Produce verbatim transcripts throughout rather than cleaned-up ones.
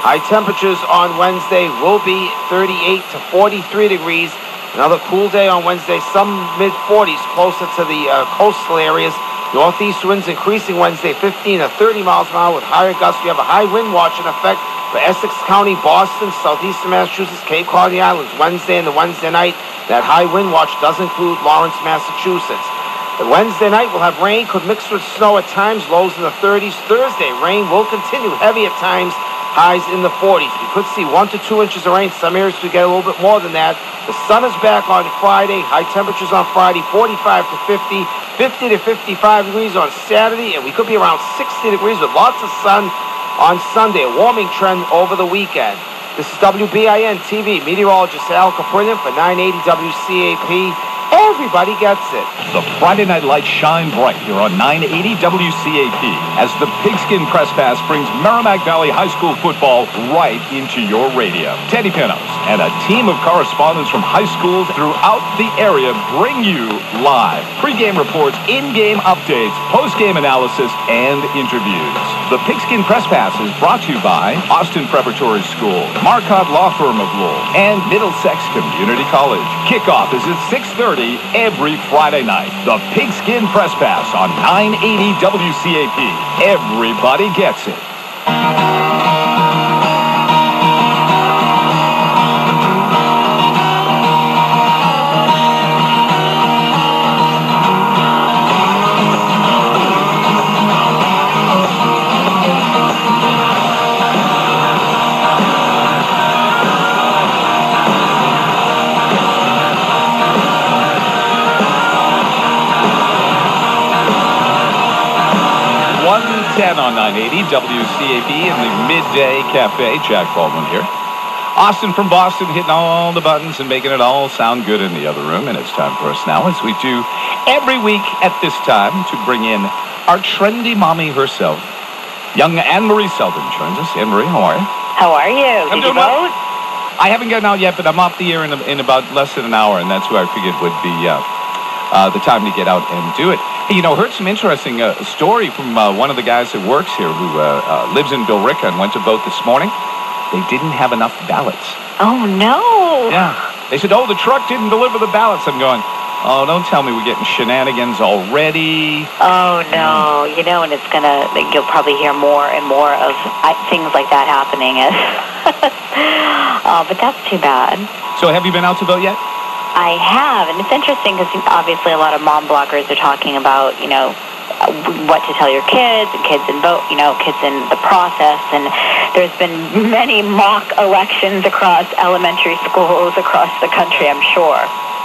High temperatures on Wednesday will be thirty-eight to forty-three degrees. Another cool day on Wednesday, some mid forties closer to the uh, coastal areas. Northeast winds increasing Wednesday, fifteen to thirty miles an hour with higher gusts. We have a high wind watch in effect for Essex County, Boston, southeastern Massachusetts, Cape Cod, the Islands, Wednesday and the Wednesday night. That high wind watch does include Lawrence, Massachusetts. The Wednesday night will have rain, could mix with snow at times, lows in the thirties. Thursday, rain will continue, heavy at times, highs in the forties. We could see one to two inches of rain. Some areas could get a little bit more than that. The sun is back on Friday. High temperatures on Friday, forty-five to fifty, fifty to fifty-five degrees on Saturday, and we could be around sixty degrees with lots of sun on Sunday. A warming trend over the weekend. This is W B I N T V meteorologist Al Caprillion for nine eighty W C A P. Everybody gets it. The Friday night lights shine bright here on nine eighty W C A P as the Pigskin Press Pass brings Merrimack Valley High School football right into your radio. Teddy Pinos and a team of correspondents from high schools throughout the area bring you live pre-game reports, in-game updates, post-game analysis, and interviews. The Pigskin Press Pass is brought to you by Austin Preparatory School, Marcotte Law Firm of Lowell, and Middlesex Community College. Kickoff is at six thirty every Friday night. The Pigskin Press Pass on nine eighty W C A P. Everybody gets it. ten on nine eighty W C A P in the Midday Cafe. Jack Baldwin here. Austin from Boston hitting all the buttons and making it all sound good in the other room. And it's time for us now, as we do every week at this time, to bring in our trendy mommy herself. Young Anne-Marie Selden joins us. Anne-Marie, how are you? How are you? I'm Did you doing vote? well. I haven't gotten out yet, but I'm off the air in, in about less than an hour, and that's who I figured would be uh, uh, the time to get out and do it. Hey, you know, heard some interesting uh, story from uh, one of the guys that works here who uh, uh, lives in Billerica and went to vote this morning. They didn't have enough ballots. Oh, no. Yeah. They said, oh, the truck didn't deliver the ballots. I'm going, oh, don't tell me we're getting shenanigans already. Oh, no. You know, and it's going to, you'll probably hear more and more of uh, things like that happening. Oh, but that's too bad. So have you been out to vote yet? I have, and it's interesting because obviously a lot of mom bloggers are talking about, you know, what to tell your kids, and kids in vote, you know, kids in the process, and there's been many mock elections across elementary schools across the country, I'm sure.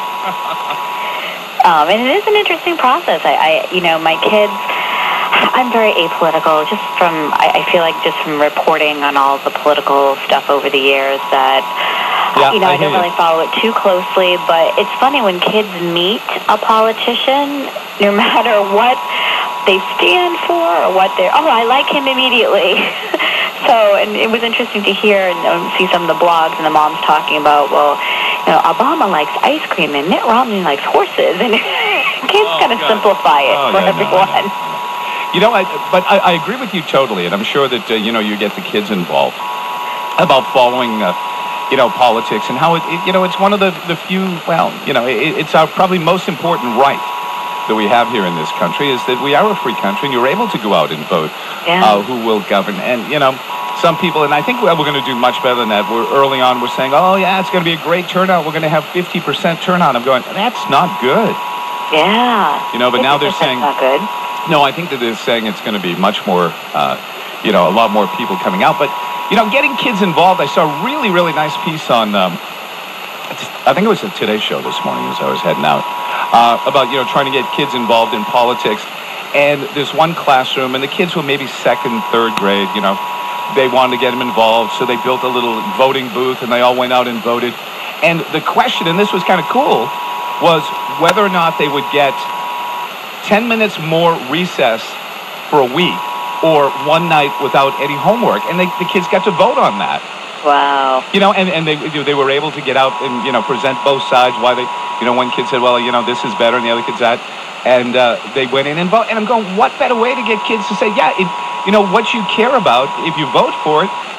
um, and it is an interesting process. I, I, you know, my kids, I'm very apolitical, just from, I, I feel like just from reporting on all the political stuff over the years that, Yeah, you know, I, I don't really you. follow it too closely, but it's funny when kids meet a politician, no matter what they stand for or what they're, oh, I like him immediately. So, and it was interesting to hear and um, see some of the blogs and the moms talking about, well, you know, Obama likes ice cream and Mitt Romney likes horses, and kids Oh, kind of God. simplify it Oh, for yeah, no, everyone. I know. You know, I, but I, I agree with you totally, and I'm sure that, uh, you know, you get the kids involved about following uh, you know, politics and how it, it, you know, it's one of the, the few, well, you know, it, it's our probably most important right that we have here in this country is that we are a free country and you're able to go out and vote Yeah. uh, who will govern. And, you know, some people, and I think we're, we're going to do much better than that. We're early on, we're saying, oh, yeah, it's going to be a great turnout. We're going to have fifty percent turnout. I'm going, that's not good. Yeah. You know, but now they're saying, not good. no, I think that they're saying it's going to be much more, uh, you know, a lot more people coming out. But, you know, getting kids involved, I saw a really, really nice piece on, um, I think it was the Today Show this morning as I was heading out, uh, about, you know, trying to get kids involved in politics. And there's one classroom, and the kids were maybe second, third grade, you know. They wanted to get them involved, so they built a little voting booth, and they all went out and voted. And the question, and this was kind of cool, was whether or not they would get ten minutes more recess for a week or one night without any homework. And they, the kids got to vote on that. Wow. You know, and, and they they were able to get out and, you know, present both sides, why they, you know, one kid said, well, you know, this is better, and the other kid said that. And uh, they went in and vote. And I'm going, what better way to get kids to say, yeah, it, you know, what you care about, if you vote for it,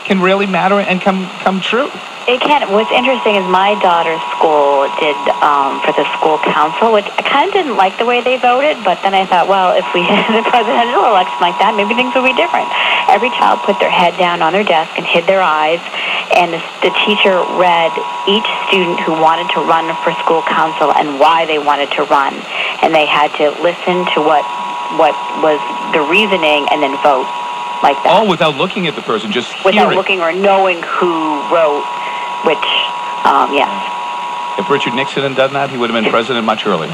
can really matter and come come true. It can. What's interesting is my daughter's school did um, for the school council, which I kind of didn't like the way they voted, but then I thought, well, if we had a presidential election like that, maybe things would be different. Every child put their head down on their desk and hid their eyes, and the, the teacher read each student who wanted to run for school council and why they wanted to run, and they had to listen to what what was the reasoning and then vote like that. All without looking at the person, just without hearing. looking or knowing who wrote. Which, um, yes. If Richard Nixon had done that, he would have been president much earlier.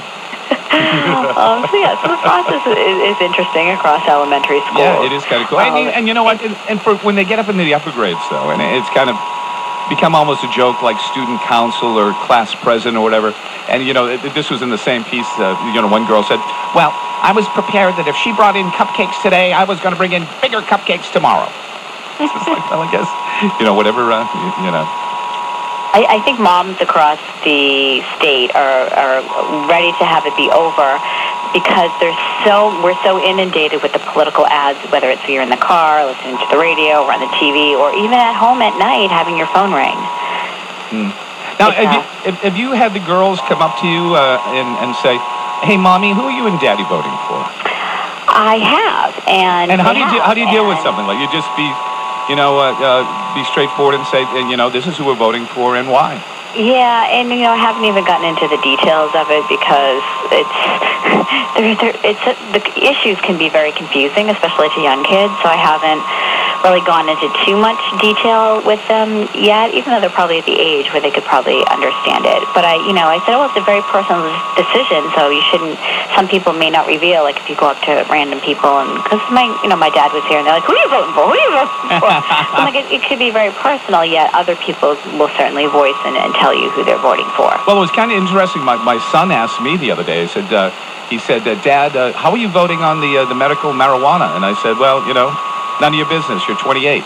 um, so, yeah, so the process is, is interesting across elementary schools. Yeah, it is kind of cool. Um, and, you, and you know what? And, and for when they get up into the upper grades, though, and it's kind of become almost a joke like student council or class president or whatever. And, you know, it, this was in the same piece. Uh, you know, one girl said, well, I was prepared that if she brought in cupcakes today, I was going to bring in bigger cupcakes tomorrow. It's like, well, I guess, you know, whatever, uh, you, you know. I, I think moms across the state are, are ready to have it be over because there's so we're so inundated with the political ads, whether it's you're in the car, listening to the radio, or on the T V, or even at home at night having your phone ring. Hmm. Now, have you, have, have you had the girls come up to you uh, and, and say, hey, Mommy, who are you and Daddy voting for? I have. And, and how, do you, have, how do you deal with and something? Like you just be... You know, uh, uh, be straightforward and say, you know, this is who we're voting for and why. Yeah, and you know, I haven't even gotten into the details of it because it's there, there, it's the issues can be very confusing, especially to young kids. So I haven't really gone into too much detail with them yet, even though they're probably at the age where they could probably understand it. But I, you know, I said, well, it's a very personal decision, so you shouldn't. Some people may not reveal, like if you go up to random people, and because my, you know, my dad was here, and they're like, who are you voting for? Who are you voting for? I'm like, it, it could be very personal, yet other people will certainly voice and, and tell you who they're voting for. Well, it was kind of interesting. My, my son asked me the other day, he said, uh, he said, uh, Dad, uh, how are you voting on the uh, the medical marijuana? And I said, well, you know, none of your business. You're twenty-eight.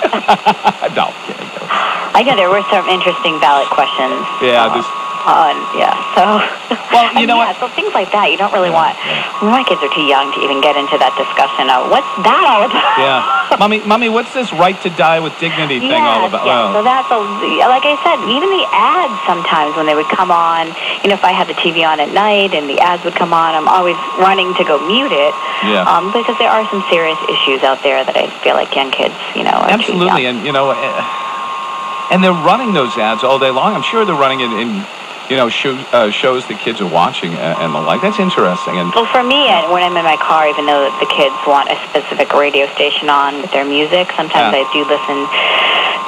No, kidding. I know there were some interesting ballot questions. Yeah, uh, this... on, yeah, so... Well, you know yeah, what? so things like that, you don't really want... My kids are too young to even get into that discussion of, what's that all about? Yeah. Mommy, Mommy, what's this right to die with dignity thing yes, all about? Yeah, Oh. so that's, a, like I said, even the ads sometimes when they would come on, you know, if I had the T V on at night and the ads would come on, I'm always running to go mute it. Yeah. Um, because there are some serious issues out there that I feel like young kids, you know, are Absolutely, too young. and, you know, uh, and they're running those ads all day long. I'm sure they're running it in, you know, show, uh, shows the kids are watching and, and the like. That's interesting. And well, for me, uh, when I'm in my car, even though the kids want a specific radio station on with their music, sometimes Yeah. I do listen